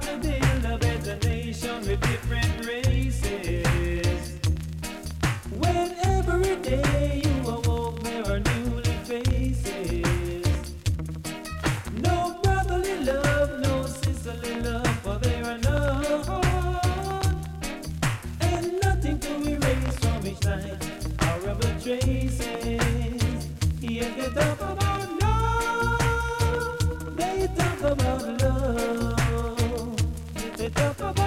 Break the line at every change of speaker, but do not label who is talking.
to build a better nation with different races. When every day you awoke, there are newly faces. No brotherly love, no sisterly love, for there are none. And nothing to erase from each night horrible traces. Yet they talk about love, they talk about love, yet they talk about